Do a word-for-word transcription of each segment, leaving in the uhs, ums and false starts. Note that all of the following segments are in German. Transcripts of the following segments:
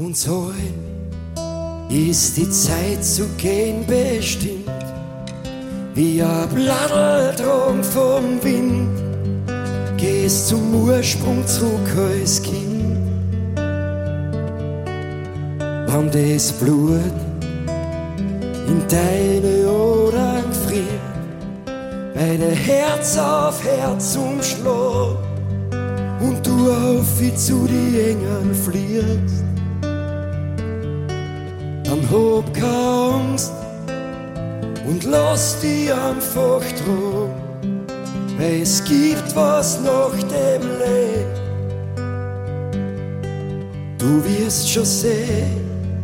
Und so ist die Zeit zu gehen bestimmt, wie ein Blatterdrang vom Wind, gehst zum Ursprung zurück als Kind. Wann das Blut in deine Ohren friert, bei der Herz auf Herz umschlägt und du auf wie zu die Engeln fliehst, dann hab keine Angst und lass dich einfach tragen, weil es gibt was nach dem Leben. Du wirst schon sehen.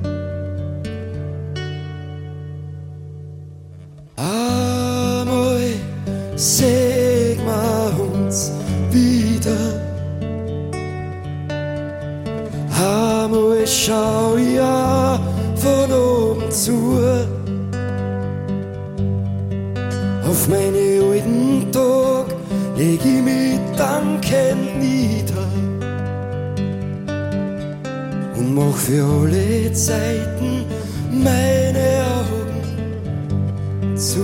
Einmal sehen wir uns wieder. Einmal schau ich auch von oben zu auf meine alten Tage, leg ich mich dankend nieder und mach für alle Zeiten meine Augen zu.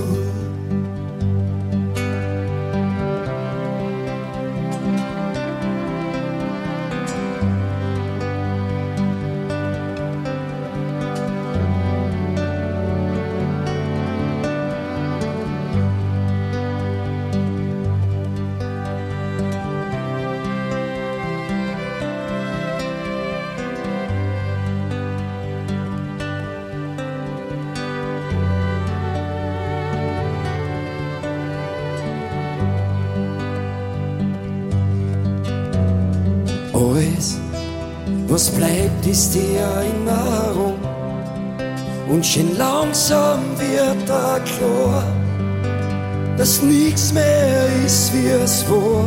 Alles, was bleibt, ist die Erinnerung. Und schön langsam wird da klar, dass nichts mehr ist, wie es war.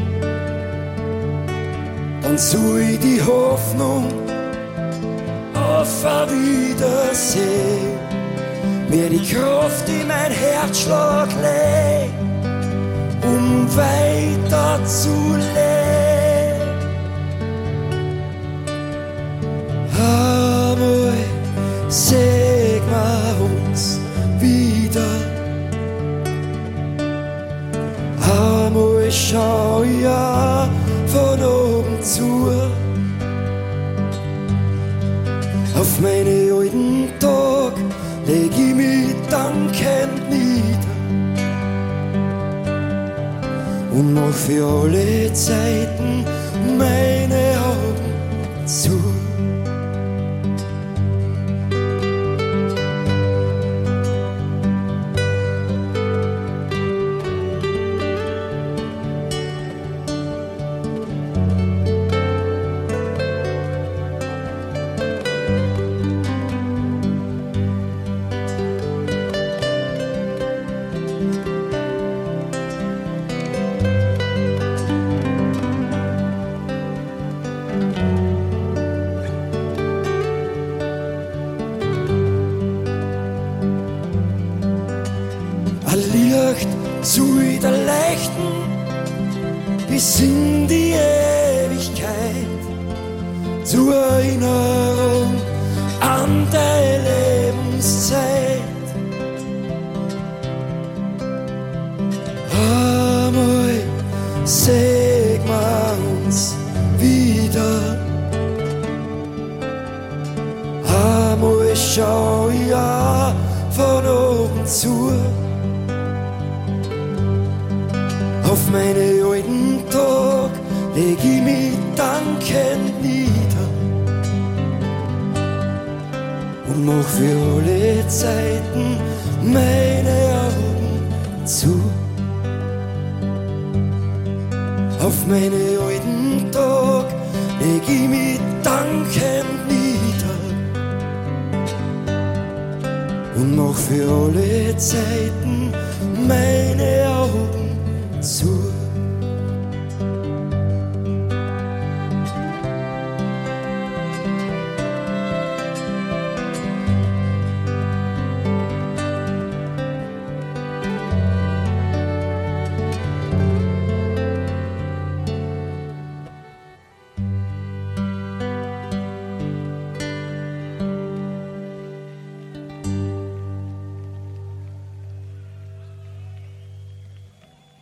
Dann such ich die Hoffnung auf ein Wiedersehen, mir die Kraft in mein Herzschlag legt, um weiter zu leben. Einmal sehen wir uns wieder. Einmal schau ich auch von oben zu auf meine alten Tage, leg ich mich dankend nieder und mach für alle Zeiten meine Augen zu. Ein Licht zu der Leichten bis in die Ewigkeit, zur Erinnerung an deine Lebenszeit. Einmal sehen wir uns wieder. Einmal schau ich auch von oben zu auf meine alten Tage, leg ich mich dankend nieder und mach für alle Zeiten meine Augen zu. Auf meine alten Tage leg ich mich dankend nieder und mach für alle Zeiten meine Augen